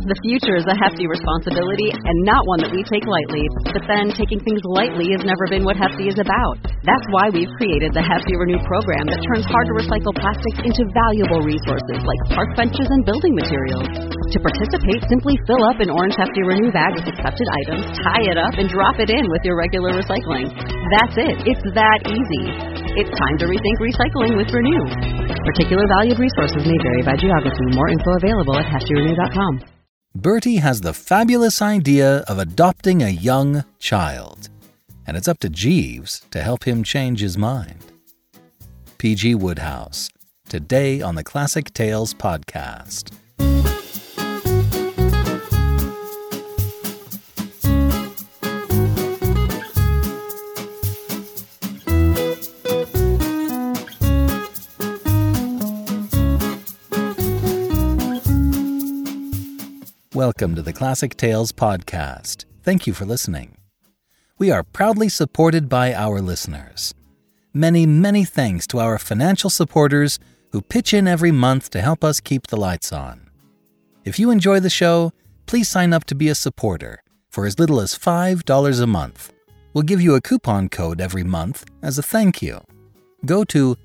The future is a hefty responsibility and not one that we take lightly. But then, taking things lightly has never been what Hefty is about. That's why we've created the Hefty Renew program that turns hard-to-recycle plastics into valuable resources like park benches and building materials. To participate, simply fill up an orange Hefty Renew bag with accepted items, tie it up, and drop it in with your regular recycling. That's it. It's that easy. It's time to rethink recycling with Renew. Particular valued resources may vary by geography. More info available at heftyrenew.com. Bertie has the fabulous idea of adopting a young child, and it's up to Jeeves to help him change his mind. P.G. Wodehouse, today on the Classic Tales podcast. Welcome to the Classic Tales podcast. Thank you for listening. We are proudly supported by our listeners. Many, many thanks to our financial supporters who pitch in every month to help us keep the lights on. If you enjoy the show, please sign up to be a supporter for as little as $5 a month. We'll give you a coupon code every month as a thank you. Go to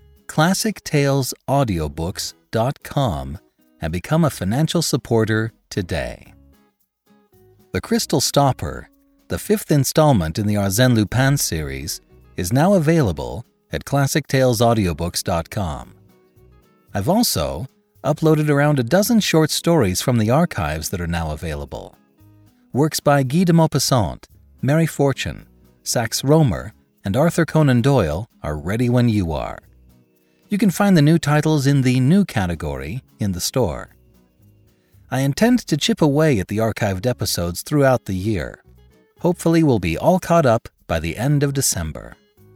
ClassicTalesAudiobooks.com and become a financial supporter today. The Crystal Stopper, the fifth installment in the Arsène Lupin series, is now available at ClassicTalesAudiobooks.com. I've also uploaded around a dozen short stories from the archives that are now available. Works by Guy de Maupassant, Mary Fortune, Sax Rohmer, and Arthur Conan Doyle are ready when you are. You can find the new titles in the New category in the store. I intend to chip away at the archived episodes throughout the year. Hopefully we'll be all caught up by the end of December.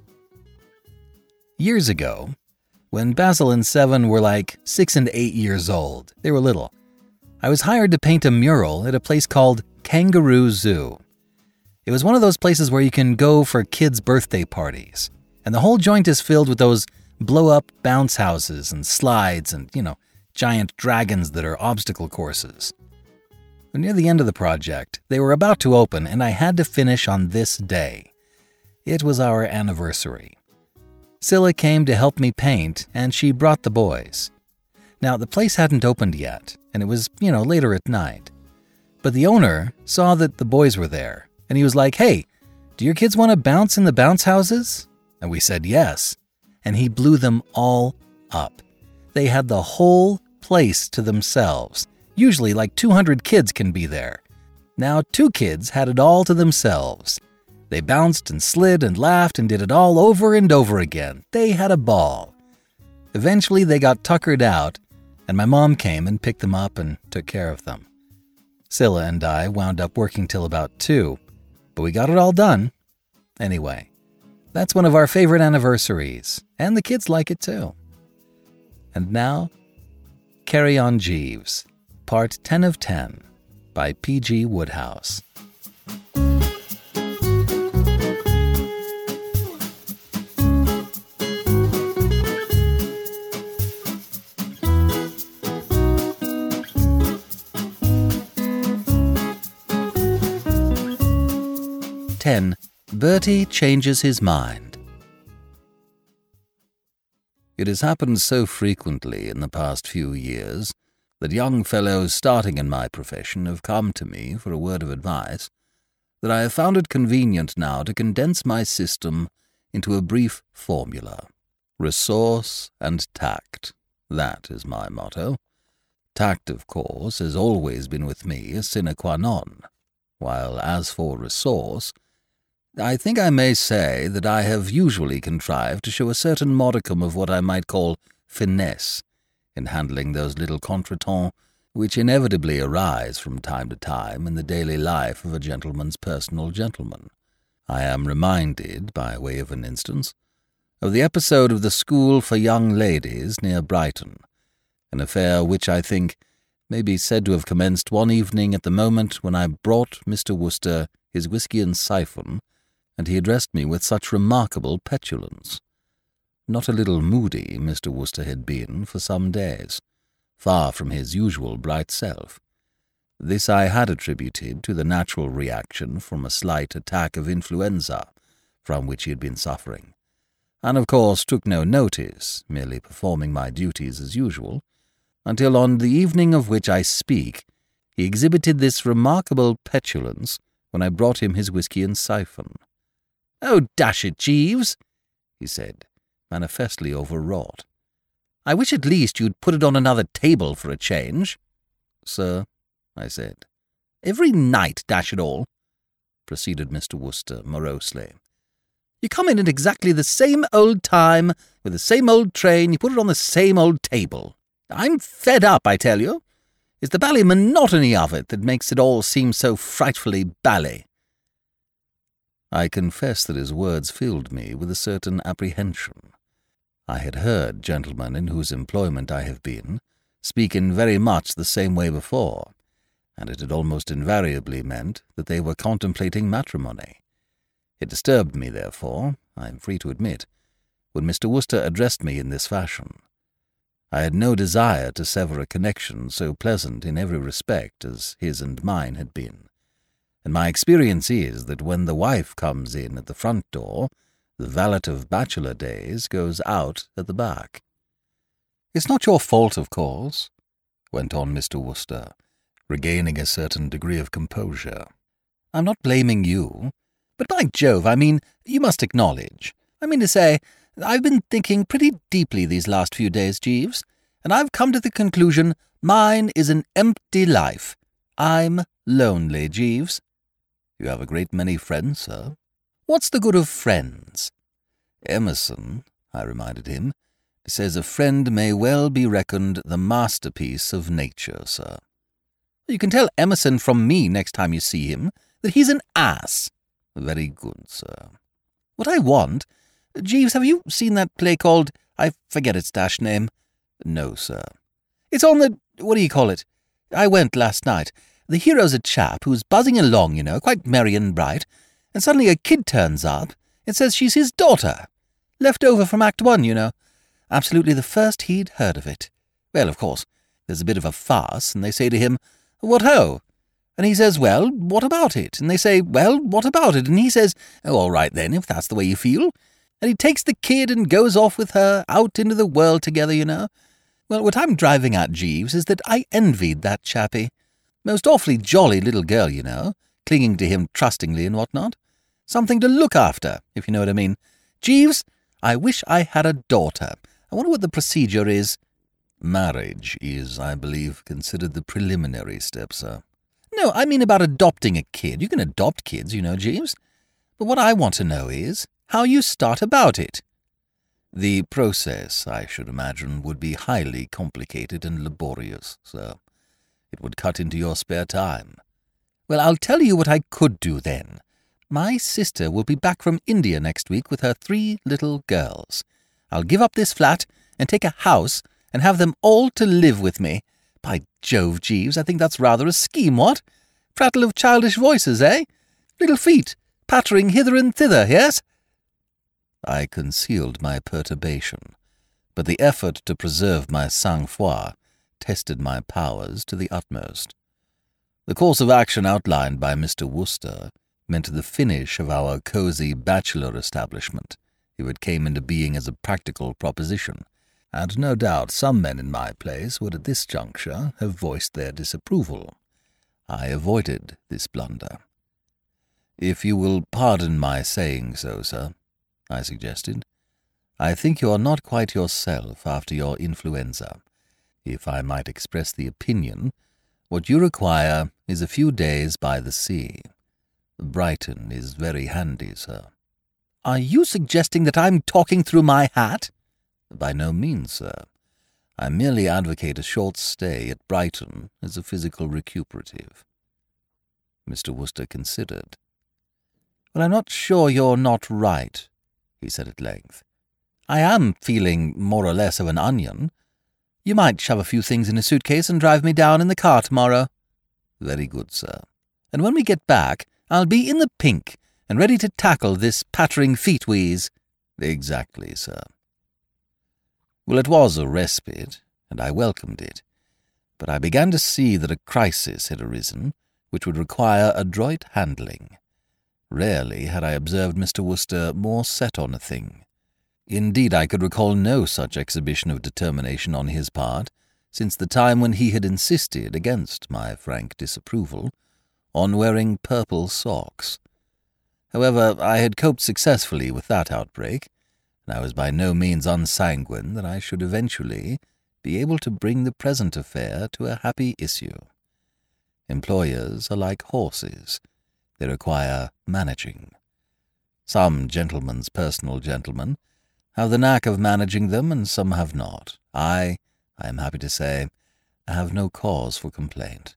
Years ago, when Basil and Seven were like 6 and 8 years old, they were little, I was hired to paint a mural at a place called Kangaroo Zoo. It was one of those places where you can go for kids' birthday parties, and the whole joint is filled with those blow-up bounce houses and slides and, giant dragons that are obstacle courses. Near the end of the project, they were about to open, and I had to finish on this day. It was our anniversary. Scylla came to help me paint, and she brought the boys. Now, the place hadn't opened yet, and it was, later at night. But the owner saw that the boys were there, and he was like, "Hey, do your kids want to bounce in the bounce houses?" And we said yes, and he blew them all up. They had the whole place to themselves. Usually like 200 kids can be there. Now 2 kids had it all to themselves. They bounced and slid and laughed and did it all over and over again. They had a ball. Eventually they got tuckered out, and my mom came and picked them up and took care of them. Scylla and I wound up working till about 2, but we got it all done. Anyway, that's one of our favorite anniversaries, and the kids like it too. And now, Carry On Jeeves, Part 10 of 10, by P.G. Wodehouse. Bertie changes his mind. It has happened so frequently in the past few years that young fellows starting in my profession have come to me for a word of advice that I have found it convenient now to condense my system into a brief formula. Resource and tact. That is my motto. Tact, of course, has always been with me a sine qua non, while as for resource, I think I may say that I have usually contrived to show a certain modicum of what I might call finesse in handling those little contretemps which inevitably arise from time to time in the daily life of a gentleman's personal gentleman. I am reminded, by way of an instance, of the episode of the School for Young Ladies near Brighton, an affair which I think may be said to have commenced one evening at the moment when I brought Mr. Wooster his whisky and siphon, and he addressed me with such remarkable petulance. Not a little moody Mr. Wooster had been for some days, far from his usual bright self. This I had attributed to the natural reaction from a slight attack of influenza from which he had been suffering, and of course took no notice, merely performing my duties as usual, until on the evening of which I speak, he exhibited this remarkable petulance when I brought him his whisky and siphon. "Oh, dash it, Jeeves," he said, manifestly overwrought. "I wish at least you'd put it on another table for a change." "Sir," I said. "Every night, dash it all," proceeded Mr. Wooster morosely. "You come in at exactly the same old time, with the same old train, you put it on the same old table. I'm fed up, I tell you. It's the bally monotony of it that makes it all seem so frightfully bally." I confess that his words filled me with a certain apprehension. I had heard gentlemen in whose employment I have been speak in very much the same way before, and it had almost invariably meant that they were contemplating matrimony. It disturbed me, therefore, I am free to admit, when Mr. Wooster addressed me in this fashion. I had no desire to sever a connection so pleasant in every respect as his and mine had been, and my experience is that when the wife comes in at the front door, the valet of bachelor days goes out at the back. "It's not your fault, of course," went on Mr. Wooster, regaining a certain degree of composure. "I'm not blaming you. But by Jove, you must acknowledge. To say, I've been thinking pretty deeply these last few days, Jeeves, and I've come to the conclusion mine is an empty life. I'm lonely, Jeeves." "You have a great many friends, sir." "What's the good of friends?" "Emerson," I reminded him, "says a friend may well be reckoned the masterpiece of nature, sir." "You can tell Emerson from me next time you see him that he's an ass." "Very good, sir." "What I want— Jeeves, have you seen that play called— I forget its dashed name?" "No, sir." "It's on the— what do you call it? I went last night. The hero's a chap who's buzzing along, quite merry and bright, and suddenly a kid turns up and says she's his daughter. Left over from Act 1, Absolutely the first he'd heard of it. Well, of course, there's a bit of a farce, and they say to him, 'What ho?' And he says, 'Well, what about it?' And they say, 'Well, what about it?' And he says, 'Oh, all right then, if that's the way you feel.' And he takes the kid and goes off with her out into the world together, Well, what I'm driving at, Jeeves, is that I envied that chappie. Most awfully jolly little girl, clinging to him trustingly and what-not. Something to look after, if you know what I mean. Jeeves, I wish I had a daughter. I wonder what the procedure is." "Marriage is, I believe, considered the preliminary step, sir." "No, I mean about adopting a kid. You can adopt kids, Jeeves. But what I want to know is how you start about it." "The process, I should imagine, would be highly complicated and laborious, sir. It would cut into your spare time." "Well, I'll tell you what I could do then. My sister will be back from India next week with her 3 little girls. I'll give up this flat and take a house and have them all to live with me. By Jove, Jeeves, I think that's rather a scheme, what? Prattle of childish voices, eh? Little feet pattering hither and thither, yes?" I concealed my perturbation, but the effort to preserve my sang-froid tested my powers to the utmost. The course of action outlined by Mr. Wooster meant the finish of our cosy bachelor establishment, if it came into being as a practical proposition, and no doubt some men in my place would at this juncture have voiced their disapproval. I avoided this blunder. "If you will pardon my saying so, sir," I suggested, "I think you are not quite yourself after your influenza. If I might express the opinion, what you require is a few days by the sea. Brighton is very handy, sir." "Are you suggesting that I'm talking through my hat?" "By no means, sir. I merely advocate a short stay at Brighton as a physical recuperative." Mr. Wooster considered. "Well, I'm not sure you're not right," he said at length. "I am feeling more or less of an onion. You might shove a few things in a suitcase and drive me down in the car tomorrow." "Very good, sir." "And when we get back, I'll be in the pink and ready to tackle this pattering feet wheeze." "Exactly, sir." Well, it was a respite, and I welcomed it. But I began to see that a crisis had arisen which would require adroit handling. Rarely had I observed Mr. Wooster more set on a thing. Indeed, I could recall no such exhibition of determination on his part since the time when he had insisted, against my frank disapproval, on wearing purple socks. However, I had coped successfully with that outbreak, and I was by no means unsanguine that I should eventually be able to bring the present affair to a happy issue. Employers are like horses. They require managing. Some gentlemen's personal gentlemen have the knack of managing them, and some have not. I am happy to say, have no cause for complaint.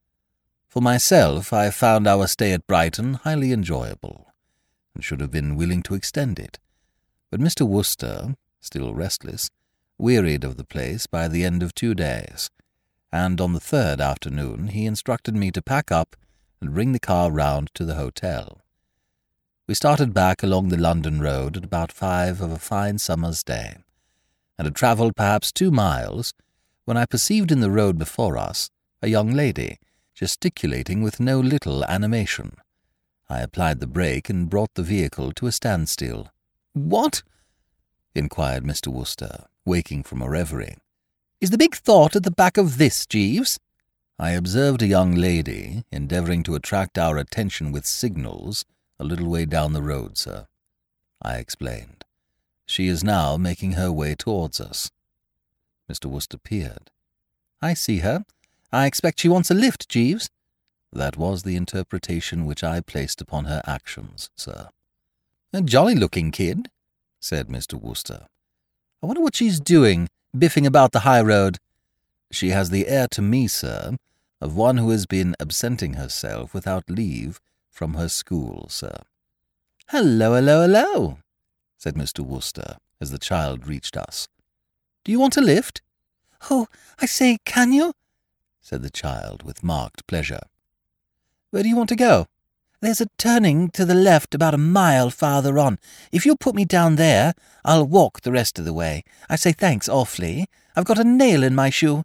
For myself, I found our stay at Brighton highly enjoyable, and should have been willing to extend it. But Mr. Wooster, still restless, wearied of the place by the end of 2 days, and on the third afternoon he instructed me to pack up and bring the car round to the hotel. We started back along the London road at about 5 of a fine summer's day, and had travelled perhaps 2 miles when I perceived in the road before us a young lady, gesticulating with no little animation. I applied the brake and brought the vehicle to a standstill. "What?" inquired Mr. Wooster, waking from a reverie. "Is the big thought at the back of this, Jeeves?" I observed a young lady endeavouring to attract our attention with signals a little way down the road, sir, I explained. She is now making her way towards us. Mr. Wooster peered. "I see her. I expect she wants a lift, Jeeves." That was the interpretation which I placed upon her actions, sir. "A jolly-looking kid," said Mr. Wooster. "I wonder what she's doing, biffing about the high road." "She has the air to me, sir, of one who has been absenting herself without leave from her school, sir." "Hello, hello, hello," said Mr. Wooster, as the child reached us. "Do you want a lift?" "Oh, I say, can you?" said the child with marked pleasure. "Where do you want to go?" "There's a turning to the left about a mile farther on. If you'll put me down there, I'll walk the rest of the way. I say thanks awfully. I've got a nail in my shoe."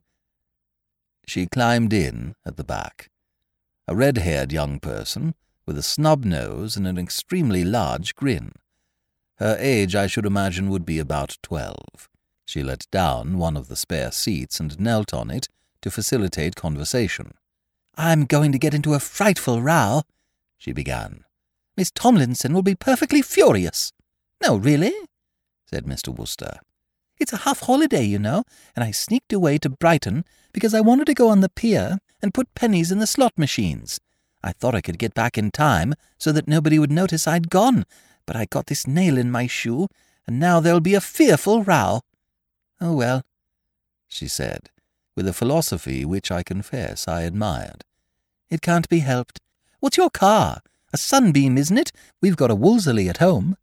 She climbed in at the back. A red-haired young person, with a snub nose and an extremely large grin. Her age, I should imagine, would be about 12. She let down one of the spare seats and knelt on it to facilitate conversation. "I'm going to get into a frightful row," she began. "Miss Tomlinson will be perfectly furious." "No, really?" said Mr. Wooster. "It's a half-holiday, you know, and I sneaked away to Brighton because I wanted to go on the pier and put pennies in the slot machines. I thought I could get back in time so that nobody would notice I'd gone, but I got this nail in my shoe, and now there'll be a fearful row." "Oh, well," she said, with a philosophy which I confess I admired. "It can't be helped. What's your car? A Sunbeam, isn't it? We've got a Wolseley at home."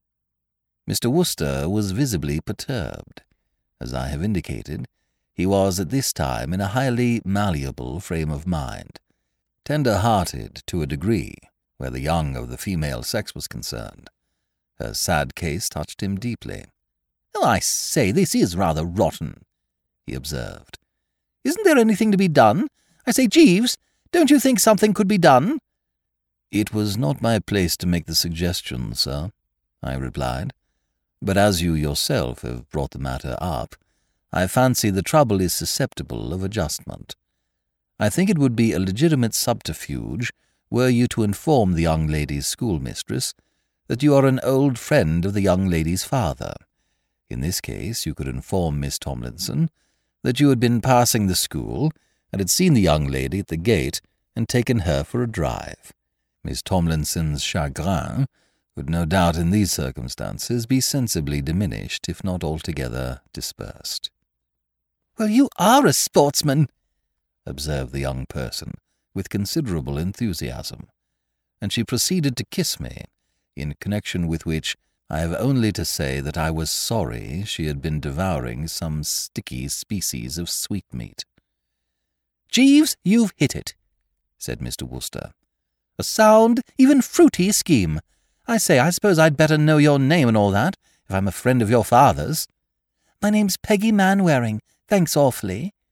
Mr. Wooster was visibly perturbed. As I have indicated, he was at this time in a highly malleable frame of mind, tender-hearted to a degree where the young of the female sex was concerned. Her sad case touched him deeply. "Oh, I say, this is rather rotten," he observed. "Isn't there anything to be done? I say, Jeeves, don't you think something could be done?" "It was not my place to make the suggestion, sir," I replied. "But as you yourself have brought the matter up, I fancy the trouble is susceptible of adjustment. I think it would be a legitimate subterfuge were you to inform the young lady's schoolmistress that you are an old friend of the young lady's father. In this case, you could inform Miss Tomlinson that you had been passing the school and had seen the young lady at the gate and taken her for a drive. Miss Tomlinson's chagrin would no doubt in these circumstances be sensibly diminished, if not altogether dispersed." "Well, you are a sportsman," observed the young person, with considerable enthusiasm, and she proceeded to kiss me, in connection with which I have only to say that I was sorry she had been devouring some sticky species of sweetmeat. "Jeeves, you've hit it," said Mr. Wooster. "A sound, even fruity scheme. I say, I suppose I'd better know your name and all that, if I'm a friend of your father's." "My name's Peggy Manwaring. Thanks awfully,"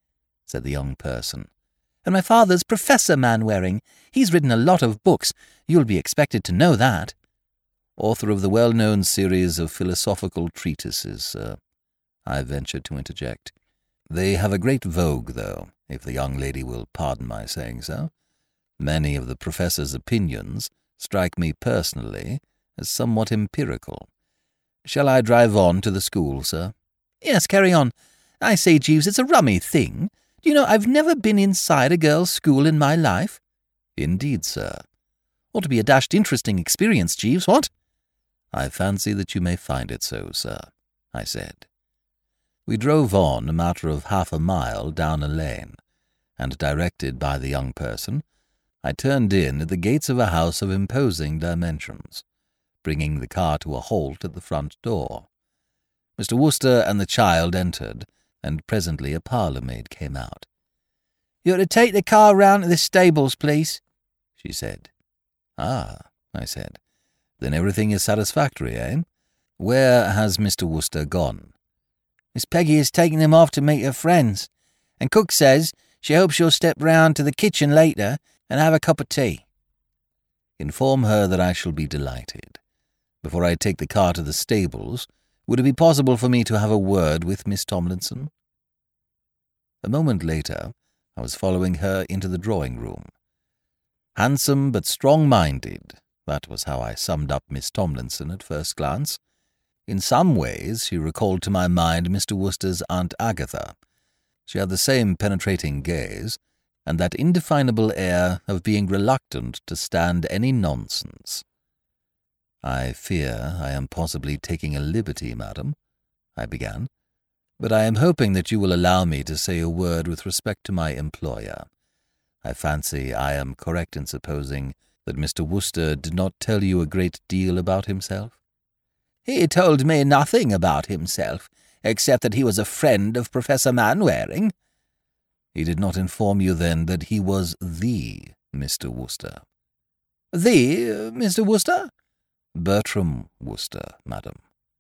said the young person. "And my father's Professor Manwaring. He's written a lot of books. You'll be expected to know that." "Author of the well-known series of philosophical treatises, sir," I ventured to interject. "They have a great vogue, though, if the young lady will pardon my saying so. Many of the professor's opinions strike me personally as somewhat empirical. Shall I drive on to the school, sir?" "Yes, carry on. I say, Jeeves, it's a rummy thing. Do you know, I've never been inside a girls' school in my life." "Indeed, sir. Ought to be a dashed interesting experience, Jeeves, what?" "I fancy that you may find it so, sir," I said. We drove on a matter of half a mile down a lane, and directed by the young person, I turned in at the gates of a house of imposing dimensions, bringing the car to a halt at the front door. Mr. Wooster and the child entered, and presently a parlour-maid came out. "You're to take the car round to the stables, please," she said. "Ah," I said. "Then everything is satisfactory, eh? Where has Mr. Wooster gone?" "Miss Peggy has taken him off to meet her friends, and cook says she hopes you'll step round to the kitchen later and have a cup of tea." "Inform her that I shall be delighted. Before I take the car to the stables, would it be possible for me to have a word with Miss Tomlinson?" A moment later, I was following her into the drawing-room. Handsome but strong-minded, that was how I summed up Miss Tomlinson at first glance. In some ways she recalled to my mind Mr. Wooster's Aunt Agatha. She had the same penetrating gaze, and that indefinable air of being reluctant to stand any nonsense. "I fear I am possibly taking a liberty, madam," I began, "but I am hoping that you will allow me to say a word with respect to my employer. I fancy I am correct in supposing that Mr. Wooster did not tell you a great deal about himself?" "He told me nothing about himself, except that he was a friend of Professor Manwaring." "He did not inform you, then, that he was the Mr. Wooster?" "The Mr. Wooster?" "Bertram Wooster, madam."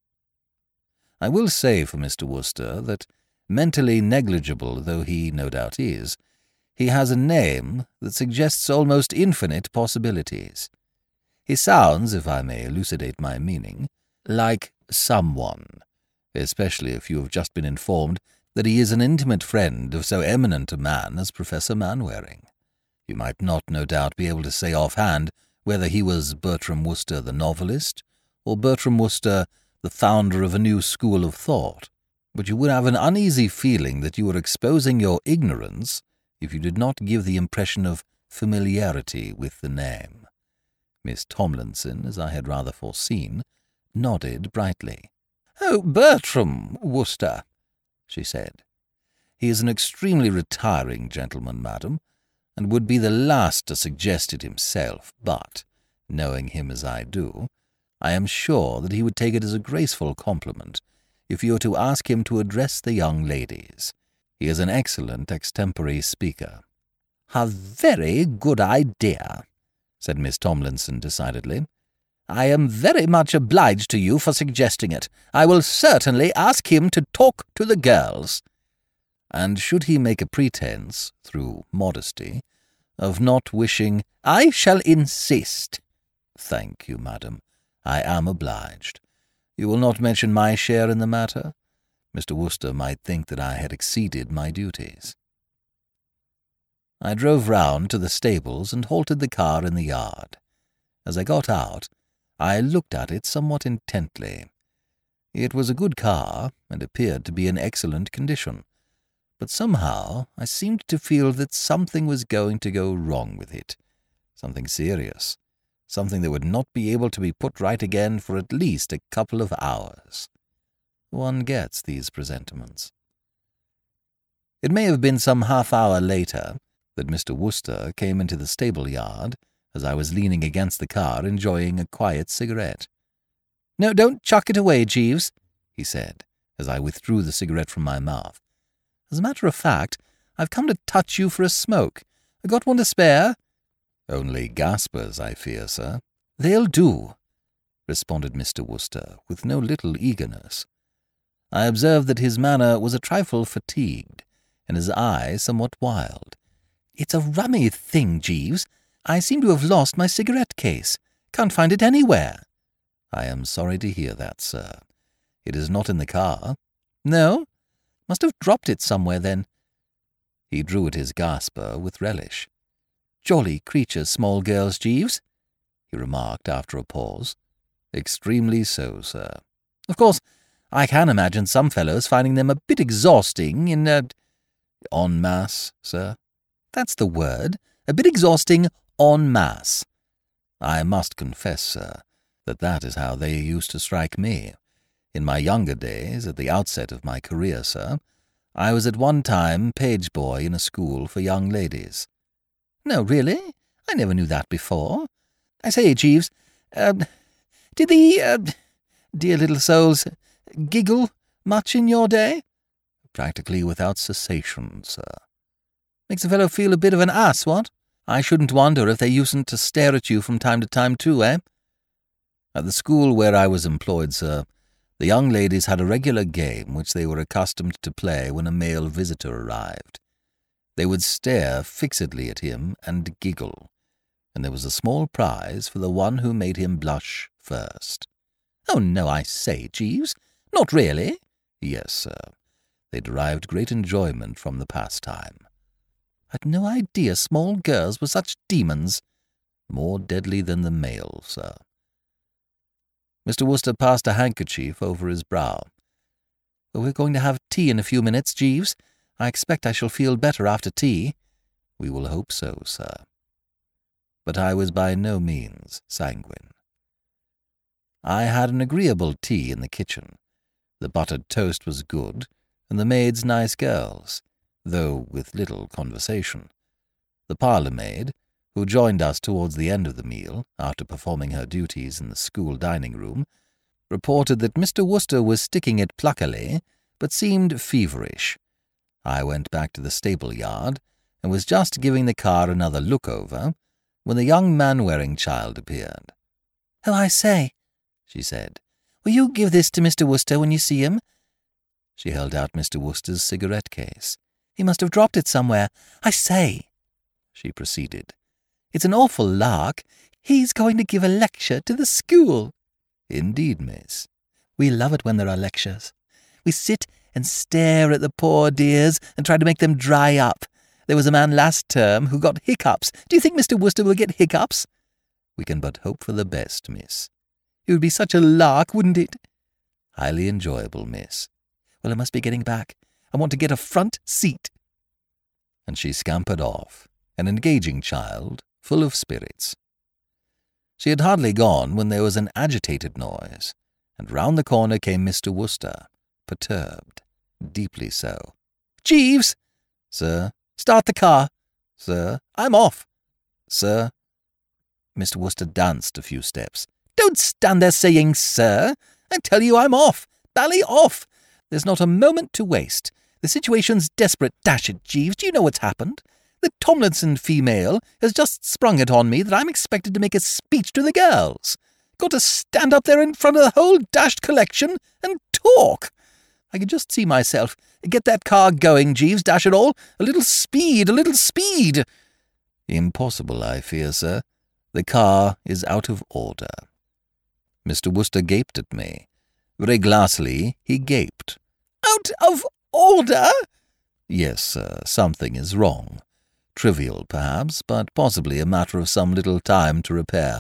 I will say for Mr. Wooster that, mentally negligible though he no doubt is, he has a name that suggests almost infinite possibilities. He sounds, if I may elucidate my meaning, like someone, especially if you have just been informed that he is an intimate friend of so eminent a man as Professor Manwaring. You might not, no doubt, be able to say offhand whether he was Bertram Wooster the novelist, or Bertram Wooster the founder of a new school of thought, but you would have an uneasy feeling that you were exposing your ignorance if you did not give the impression of familiarity with the name. Miss Tomlinson, as I had rather foreseen, nodded brightly. "Oh, Bertram Wooster," she said. "He is an extremely retiring gentleman, madam, and would be the last to suggest it himself, but, knowing him as I do, I am sure that he would take it as a graceful compliment if you were to ask him to address the young ladies. He is an excellent extempore speaker." "A very good idea," said Miss Tomlinson decidedly. "I am very much obliged to you for suggesting it. I will certainly ask him to talk to the girls." "And should he make a pretence, through modesty, of not wishing—" "I shall insist." "Thank you, madam. I am obliged. You will not mention my share in the matter? Mr. Wooster might think that I had exceeded my duties." I drove round to the stables and halted the car in the yard. As I got out, I looked at it somewhat intently. It was a good car, and appeared to be in excellent condition, but somehow I seemed to feel that something was going to go wrong with it, something serious, something that would not be able to be put right again for at least a couple of hours. One gets these presentiments. It may have been some half-hour later that Mr. Wooster came into the stable-yard as I was leaning against the car enjoying a quiet cigarette. "No, don't chuck it away, Jeeves," he said, as I withdrew the cigarette from my mouth. "As a matter of fact, I've come to touch you for a smoke. I got one to spare?" "Only gaspers, I fear, sir." "They'll do," responded Mr. Wooster, with no little eagerness. I observed that his manner was a trifle fatigued, and his eye somewhat wild. "It's a rummy thing, Jeeves. I seem to have lost my cigarette case. Can't find it anywhere." "I am sorry to hear that, sir. It is not in the car." "No? Must have dropped it somewhere, then." He drew at his gasper with relish. "Jolly creatures, small girls, Jeeves," he remarked after a pause. "Extremely so, sir. Of course, I can imagine some fellows finding them a bit exhausting en masse, sir. That's the word. A bit exhausting en masse. I must confess, sir, that is how they used to strike me. In my younger days, at the outset of my career, sir, I was at one time page boy in a school for young ladies." "No, really? I never knew that before. I say, Jeeves, did the dear little souls giggle much in your day?" "Practically without cessation, sir." "Makes a fellow feel a bit of an ass, what? I shouldn't wonder if they usedn't to stare at you from time to time too, eh?" "At the school where I was employed, sir, the young ladies had a regular game which they were accustomed to play when a male visitor arrived. They would stare fixedly at him and giggle, and there was a small prize for the one who made him blush first." "Oh, no, I say, Jeeves. Not really?" "Yes, sir. They derived great enjoyment from the pastime." "I'd no idea small girls were such demons." "More deadly than the male, sir." Mr. Wooster passed a handkerchief over his brow. "Well, we're going to have tea in a few minutes, Jeeves. I expect I shall feel better after tea." "We will hope so, sir." But I was by no means sanguine. I had an agreeable tea in the kitchen. The buttered toast was good, and the maids nice girls, though with little conversation. The parlour-maid, who joined us towards the end of the meal, after performing her duties in the school dining-room, reported that Mr. Wooster was sticking it pluckily, but seemed feverish. I went back to the stable-yard, and was just giving the car another look-over, when the young Man-Wearing Child appeared. "Oh, I say," she said, "will you give this to Mr. Wooster when you see him?" She held out Mr. Wooster's cigarette case. "He must have dropped it somewhere. I say," she proceeded, "it's an awful lark. He's going to give a lecture to the school." "Indeed, miss." "We love it when there are lectures. We sit and stare at the poor dears and try to make them dry up. There was a man last term who got hiccups. Do you think Mr. Wooster will get hiccups?" "We can but hope for the best, miss." "It would be such a lark, wouldn't it?" "Highly enjoyable, miss." "Well, I must be getting back. I want to get a front seat." And she scampered off, an engaging child, full of spirits. She had hardly gone when there was an agitated noise, and round the corner came Mr. Wooster, perturbed, deeply so. "Jeeves!" "Sir?" "Start the car." "Sir?" "I'm off." "Sir?" Mr. Wooster danced a few steps. "Don't stand there saying, 'Sir.' I tell you I'm off. Bally off. There's not a moment to waste. The situation's desperate. Dash it, Jeeves, do you know what's happened? The Tomlinson female has just sprung it on me that I'm expected to make a speech to the girls. Got to stand up there in front of the whole dashed collection and talk. I can just see myself. Get that car going, Jeeves, dash it all. A little speed, a little speed." "Impossible, I fear, sir. The car is out of order." Mr. Wooster gaped at me. Very glassily he gaped. "Out of order?" "Yes, sir, something is wrong. Trivial, perhaps, but possibly a matter of some little time to repair."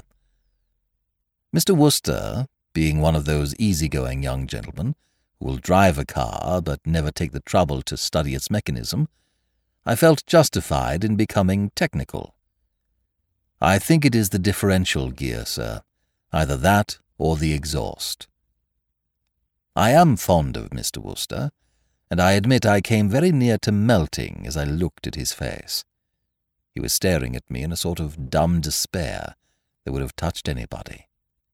Mr. Wooster, being one of those easy-going young gentlemen who will drive a car but never take the trouble to study its mechanism, I felt justified in becoming technical. "I think it is the differential gear, sir. Either that or the exhaust." I am fond of Mr. Wooster, and I admit I came very near to melting as I looked at his face. He was staring at me in a sort of dumb despair that would have touched anybody.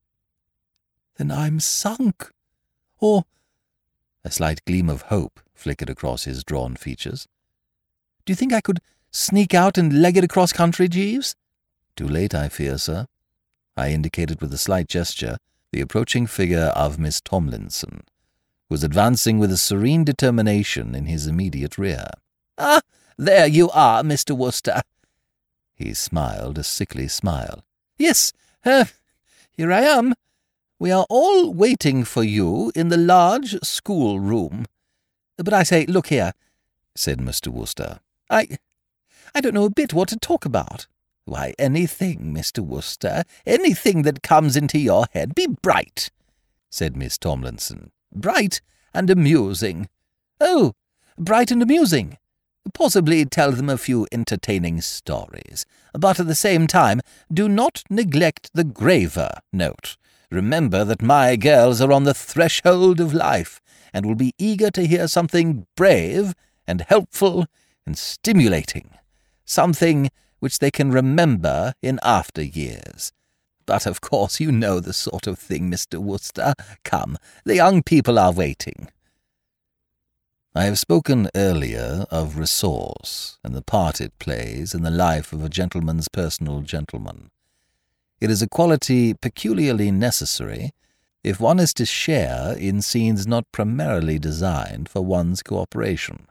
"Then I'm sunk. Or—" a slight gleam of hope flickered across his drawn features. "Do you think I could sneak out and leg it across country, Jeeves?" "Too late, I fear, sir." I indicated with a slight gesture the approaching figure of Miss Tomlinson, who was advancing with a serene determination in his immediate rear. "Ah, there you are, Mr. Wooster." He smiled a sickly smile. "Yes, here I am. We are all waiting for you in the large schoolroom. But I say, look here," said Mr. Wooster. I don't know a bit what to talk about." "Why, anything, Mr. Wooster, anything that comes into your head. Be bright," said Miss Tomlinson. "Bright and amusing." "Oh, bright and amusing. Possibly tell them a few entertaining stories. But at the same time, do not neglect the graver note. Remember that my girls are on the threshold of life, and will be eager to hear something brave and helpful and stimulating, something which they can remember in after years. But of course you know the sort of thing, Mr. Wooster. Come, the young people are waiting." I have spoken earlier of resource and the part it plays in the life of a gentleman's personal gentleman. It is a quality peculiarly necessary if one is to share in scenes not primarily designed for one's cooperation.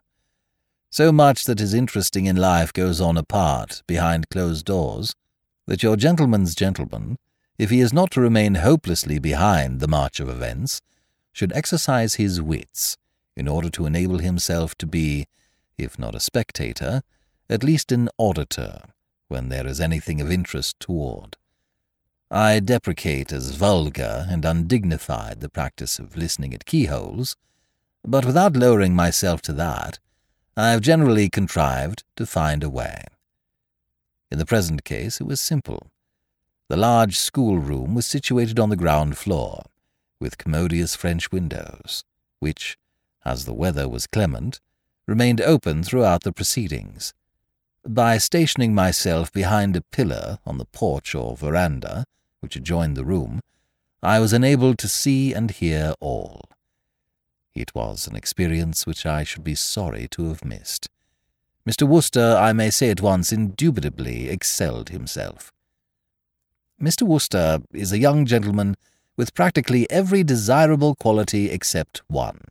So much that is interesting in life goes on apart, behind closed doors, that your gentleman's gentleman, if he is not to remain hopelessly behind the march of events, should exercise his wits in order to enable himself to be, if not a spectator, at least an auditor, when there is anything of interest toward. I deprecate as vulgar and undignified the practice of listening at keyholes, but without lowering myself to that, I have generally contrived to find a way. In the present case it was simple. The large schoolroom was situated on the ground floor, with commodious French windows, which, as the weather was clement, remained open throughout the proceedings. By stationing myself behind a pillar on the porch or veranda, which adjoined the room, I was enabled to see and hear all. It was an experience which I should be sorry to have missed. Mr. Wooster, I may say at once, indubitably excelled himself. Mr. Wooster is a young gentleman with practically every desirable quality except one.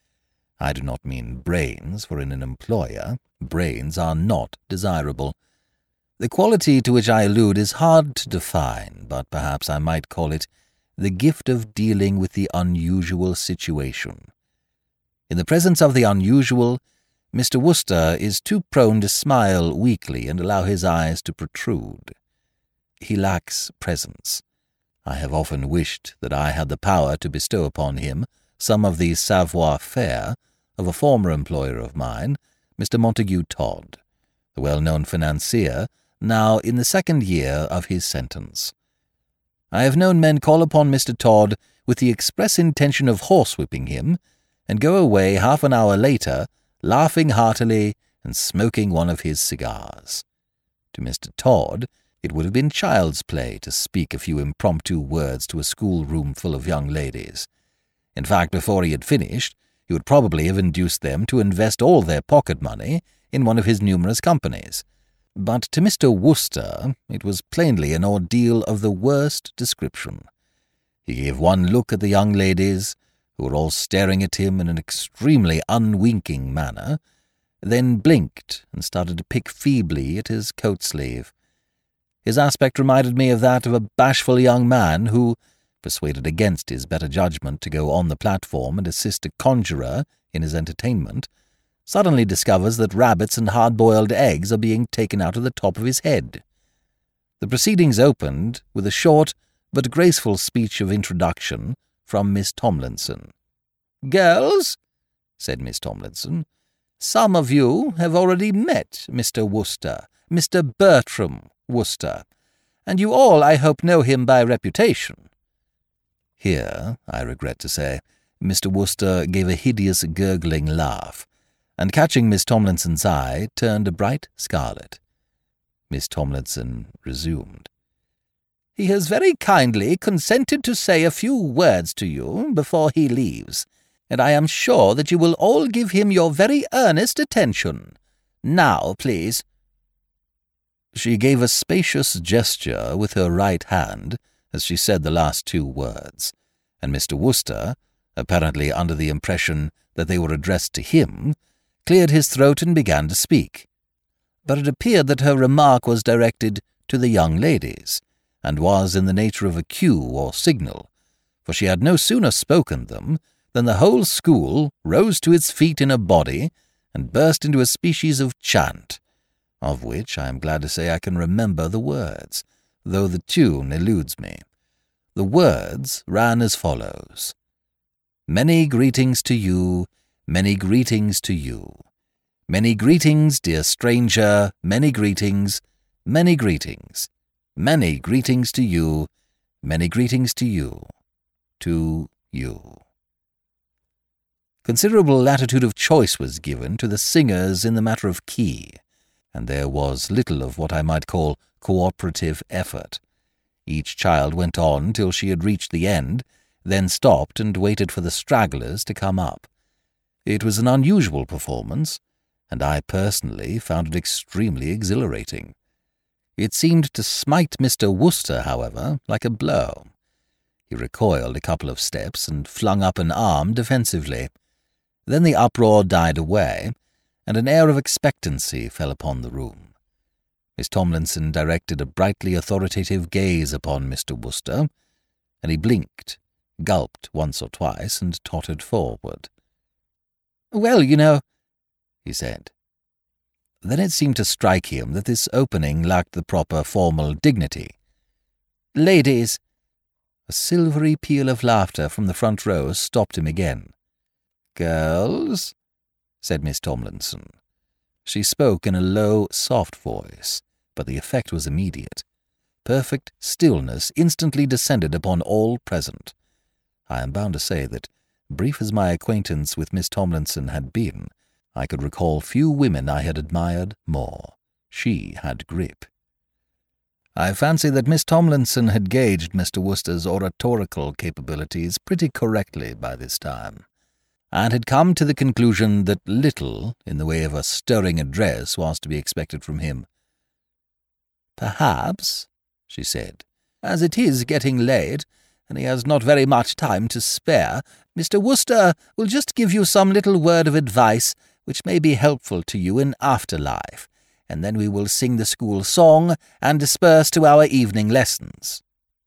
I do not mean brains, for in an employer, brains are not desirable. The quality to which I allude is hard to define, but perhaps I might call it the gift of dealing with the unusual situation. In the presence of the unusual, Mr. Wooster is too prone to smile weakly and allow his eyes to protrude. He lacks presence. I have often wished that I had the power to bestow upon him some of the savoir-faire of a former employer of mine, Mr. Montague Todd, the well-known financier, now in the second year of his sentence. I have known men call upon Mr. Todd with the express intention of horsewhipping him, and go away half an hour later, laughing heartily and smoking one of his cigars. To Mr. Todd, it would have been child's play to speak a few impromptu words to a schoolroom full of young ladies. In fact, before he had finished, he would probably have induced them to invest all their pocket money in one of his numerous companies. But to Mr. Wooster it was plainly an ordeal of the worst description. He gave one look at the young ladies, who were all staring at him in an extremely unwinking manner, then blinked and started to pick feebly at his coat-sleeve. His aspect reminded me of that of a bashful young man who, persuaded against his better judgment to go on the platform and assist a conjurer in his entertainment, suddenly discovers that rabbits and hard-boiled eggs are being taken out of the top of his head. The proceedings opened with a short but graceful speech of introduction from Miss Tomlinson. "Girls," said Miss Tomlinson, "some of you have already met Mr. Wooster, Mr. Bertram Wooster, and you all, I hope, know him by reputation." Here, I regret to say, Mr. Wooster gave a hideous gurgling laugh, and catching Miss Tomlinson's eye, turned a bright scarlet. Miss Tomlinson resumed. "He has very kindly consented to say a few words to you before he leaves, and I am sure that you will all give him your very earnest attention. Now, please." She gave a spacious gesture with her right hand as she said the last two words, and Mr. Wooster, apparently under the impression that they were addressed to him, cleared his throat and began to speak. But it appeared that her remark was directed to the young ladies, and was in the nature of a cue or signal, for she had no sooner spoken them than the whole school rose to its feet in a body and burst into a species of chant, of which I am glad to say I can remember the words, though the tune eludes me. The words ran as follows: "Many greetings to you, many greetings to you. Many greetings, dear stranger, many greetings, many greetings. Many greetings to you, many greetings to you, to you." Considerable latitude of choice was given to the singers in the matter of key, and there was little of what I might call cooperative effort. Each child went on till she had reached the end, then stopped and waited for the stragglers to come up. It was an unusual performance, and I personally found it extremely exhilarating. It seemed to smite Mr. Wooster, however, like a blow. He recoiled a couple of steps and flung up an arm defensively. Then the uproar died away, and an air of expectancy fell upon the room. Miss Tomlinson directed a brightly authoritative gaze upon Mr. Wooster, and he blinked, gulped once or twice, and tottered forward. "Well, you know," he said. Then it seemed to strike him that this opening lacked the proper formal dignity. "Ladies," a silvery peal of laughter from the front row stopped him again. "Girls," said Miss Tomlinson. She spoke in a low, soft voice, but the effect was immediate. Perfect stillness instantly descended upon all present. I am bound to say that, brief as my acquaintance with Miss Tomlinson had been, I could recall few women I had admired more. She had grip. I fancy that Miss Tomlinson had gauged Mr. Wooster's oratorical capabilities pretty correctly by this time, and had come to the conclusion that little in the way of a stirring address was to be expected from him. "Perhaps," she said, "as it is getting late, and he has not very much time to spare, Mr. Wooster will just give you some little word of advice which may be helpful to you in after life, and then we will sing the school song and disperse to our evening lessons."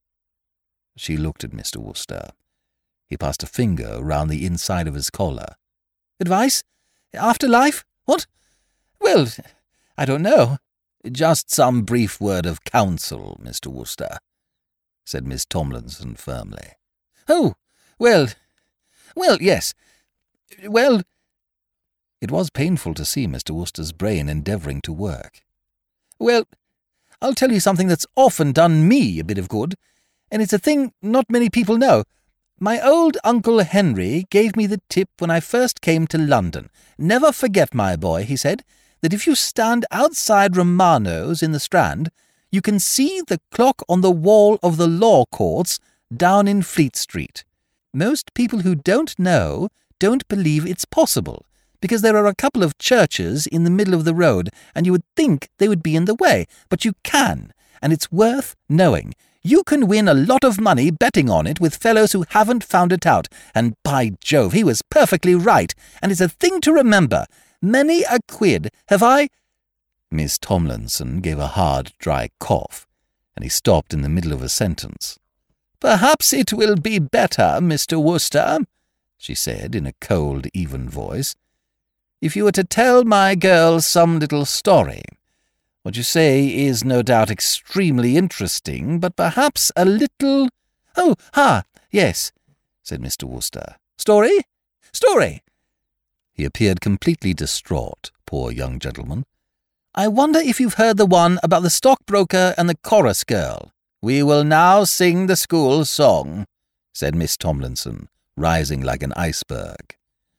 She looked at Mr. Wooster. He passed a finger round the inside of his collar. "Advice? After life? What? Well, I don't know. Just some brief word of counsel, Mr. Wooster," said Miss Tomlinson firmly. "Oh, well, yes. Well—" It was painful to see Mr. Wooster's brain endeavouring to work. "Well, I'll tell you something that's often done me a bit of good, and it's a thing not many people know. My old Uncle Henry gave me the tip when I first came to London. 'Never forget, my boy,' he said, 'that if you stand outside Romano's in the Strand, you can see the clock on the wall of the Law Courts down in Fleet Street. Most people who don't know don't believe it's possible, because there are a couple of churches in the middle of the road, and you would think they would be in the way, but you can, and it's worth knowing. You can win a lot of money betting on it with fellows who haven't found it out, and by Jove, he was perfectly right, and it's a thing to remember. Many a quid have I—" Miss Tomlinson gave a hard, dry cough, and he stopped in the middle of a sentence. "Perhaps it will be better, Mr. Wooster," she said in a cold, even voice, "if you were to tell my girl some little story. What you say is no doubt extremely interesting, but perhaps a little—" "Oh, yes," said Mr. Wooster. "Story? Story!" He appeared completely distraught, poor young gentleman. "I wonder if you've heard the one about the stockbroker and the chorus girl." "We will now sing the school song," said Miss Tomlinson, rising like an iceberg.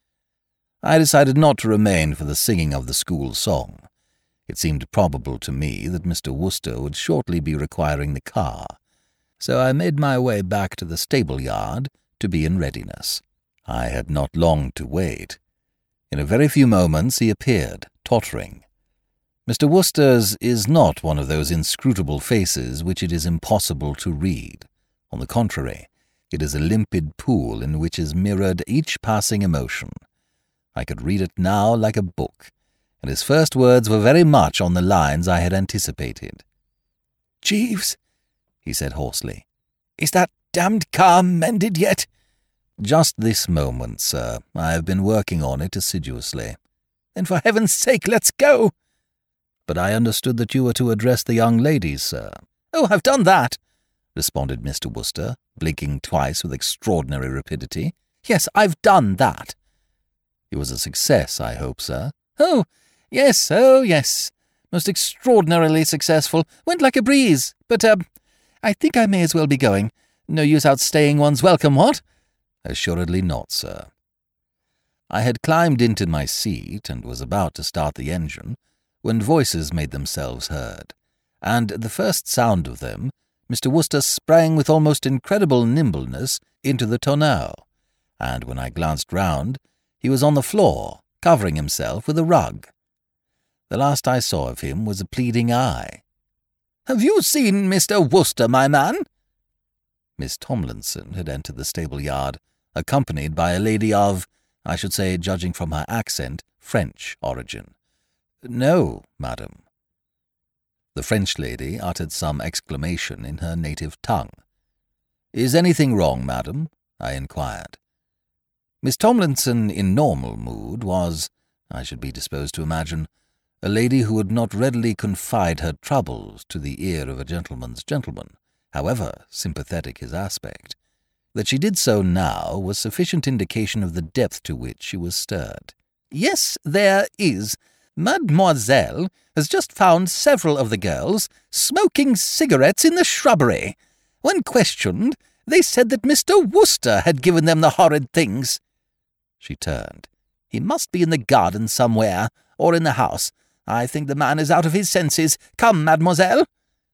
I decided not to remain for the singing of the school song. It seemed probable to me that Mr. Wooster would shortly be requiring the car, so I made my way back to the stable-yard to be in readiness. I had not long to wait. In a very few moments he appeared, tottering. Mr. Wooster's is not one of those inscrutable faces which it is impossible to read. On the contrary, it is a limpid pool in which is mirrored each passing emotion. I could read it now like a book, and his first words were very much on the lines I had anticipated. "Jeeves," he said hoarsely, "is that damned car mended yet?" "Just this moment, sir. I have been working on it assiduously." "Then for heaven's sake, let's go." "But I understood that you were to address the young ladies, sir." "Oh, I've done that," responded Mr. Wooster, blinking twice with extraordinary rapidity. "Yes, I've done that." "It was a success, I hope, sir." Oh, yes. Most extraordinarily successful. Went like a breeze. But, I think I may as well be going. No use outstaying one's welcome, what?" "Assuredly not, sir." I had climbed into my seat and was about to start the engine when voices made themselves heard, and at the first sound of them, Mr. Wooster sprang with almost incredible nimbleness into the tonneau, and when I glanced round, he was on the floor, covering himself with a rug. The last I saw of him was a pleading eye. "Have you seen Mr. Wooster, my man?" Miss Tomlinson had entered the stable-yard, accompanied by a lady of, I should say, judging from her accent, French origin. "No, madam." The French lady uttered some exclamation in her native tongue. "Is anything wrong, madam?" I inquired. Miss Tomlinson, in normal mood, was, I should be disposed to imagine, a lady who would not readily confide her troubles to the ear of a gentleman's gentleman, however sympathetic his aspect. That she did so now was sufficient indication of the depth to which she was stirred. "Yes, there is. Mademoiselle has just found several of the girls smoking cigarettes in the shrubbery. When questioned, they said that Mr. Wooster had given them the horrid things." She turned. "He must be in the garden somewhere, or in the house. I think the man is out of his senses. Come, mademoiselle."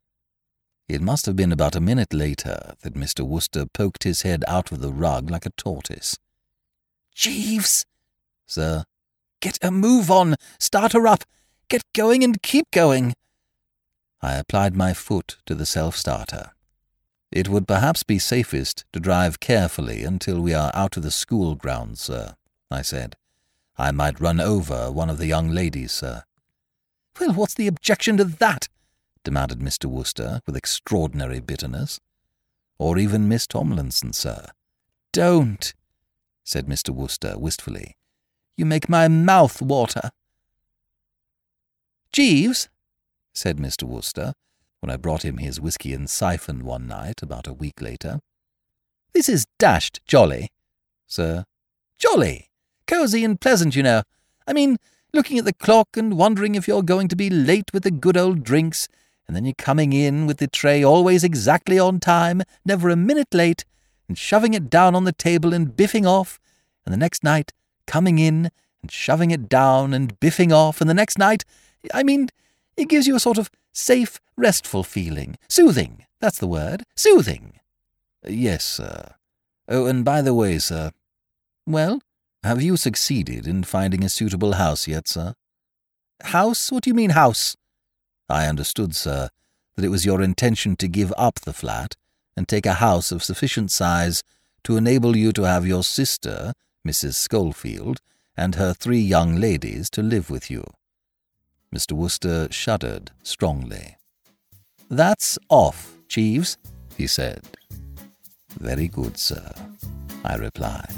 It must have been about a minute later that Mr. Wooster poked his head out of the rug like a tortoise. "Jeeves." "Sir?" "Get a move on. Start her up. Get going and keep going." I applied my foot to the self-starter. "It would perhaps be safest to drive carefully until we are out of the school grounds, sir," I said. "I might run over one of the young ladies, sir." "Well, what's the objection to that?" demanded Mr. Wooster with extraordinary bitterness. "Or even Miss Tomlinson, sir." "Don't," said Mr. Wooster wistfully. "You make my mouth water." "Jeeves," said Mr. Wooster, when I brought him his whisky and siphon one night about a week later, "this is dashed jolly." "Sir?" "Jolly. Cosy and pleasant, you know. I mean, looking at the clock and wondering if you're going to be late with the good old drinks, and then you're coming in with the tray always exactly on time, never a minute late, and shoving it down on the table and biffing off, and the next night coming in and shoving it down and biffing off, and the next night, I mean, it gives you a sort of safe, restful feeling. Soothing, that's the word. Soothing." "Yes, sir. Oh, and by the way, sir." "Well?" "Have you succeeded in finding a suitable house yet, sir?" "House? What do you mean, house?" "I understood, sir, that it was your intention to give up the flat and take a house of sufficient size to enable you to have your sister, Mrs. Schofield, and her 3 young ladies to live with you." Mr. Wooster shuddered strongly. "That's off, Jeeves," he said. "Very good, sir," I replied.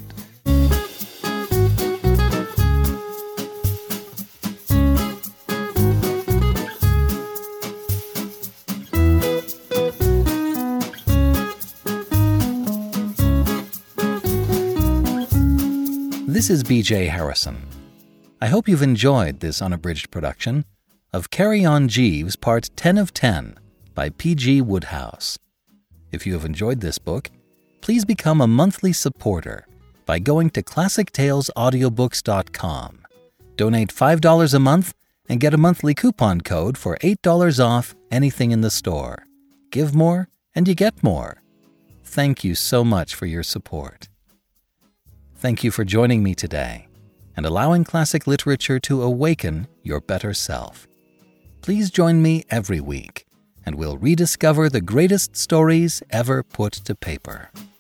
This is B.J. Harrison. I hope you've enjoyed this unabridged production of Carry On Jeeves Part 10 of 10 by P.G. Wodehouse. If you have enjoyed this book, please become a monthly supporter by going to ClassicTalesAudiobooks.com. Donate $5 a month and get a monthly coupon code for $8 off anything in the store. Give more and you get more. Thank you so much for your support. Thank you for joining me today and allowing classic literature to awaken your better self. Please join me every week, and we'll rediscover the greatest stories ever put to paper.